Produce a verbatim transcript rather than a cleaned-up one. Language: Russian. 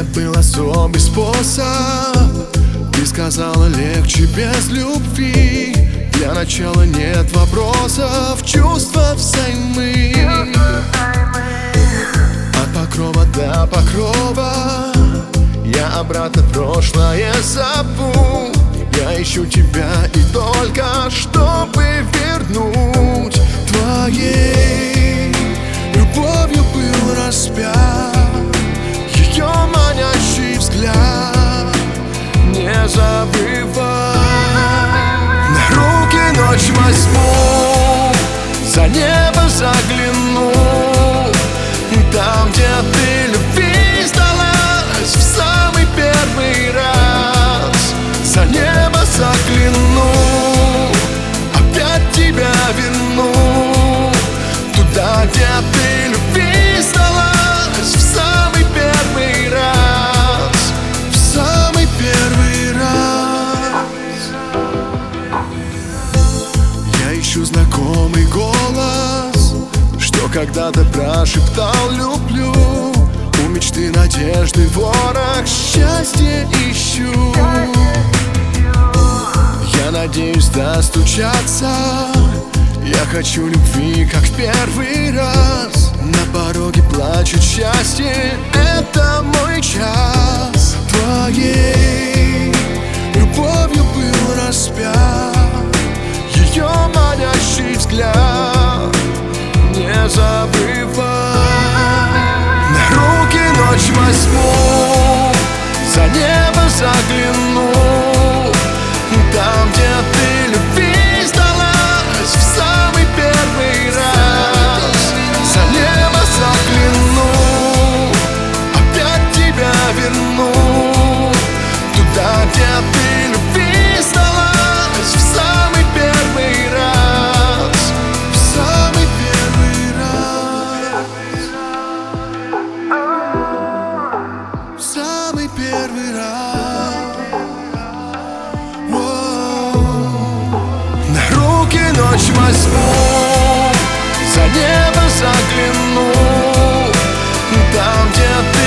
был особый способ. Ты сказала, легче без любви. Для начала нет вопросов, чувства взаимны. От покрова до покрова я обратно прошлое зову. Я ищу тебя и только чтобы вернуть. Твоей любовью был распят ее манящий взгляд. Не забывай. На руки ночь возьму, за небо загляну. Там, где ты любви сдалась в самый первый раз. За небо загляну, опять тебя верну. Туда, где ты любви сдалась в самый первый раз. В самый первый раз. Я ищу знакомый голос, что когда-то прошептал люблю. У мечты, надежды, ворох, счастье ищу. Я надеюсь достучаться. Я хочу любви, как в первый раз. На пороге плачет счастье, это мой час. Твоей любовью был распят ее манящий взгляд. Не забывай. На руки ночь возьму, за небо загляну. Там, где ты любви сдалась в самый первый раз. За небо загляну, опять тебя верну. Туда, где ты любви сдалась в самый первый раз. В самый первый раз. В самый первый раз. Ночь возьму, за небо загляну. Там, где ты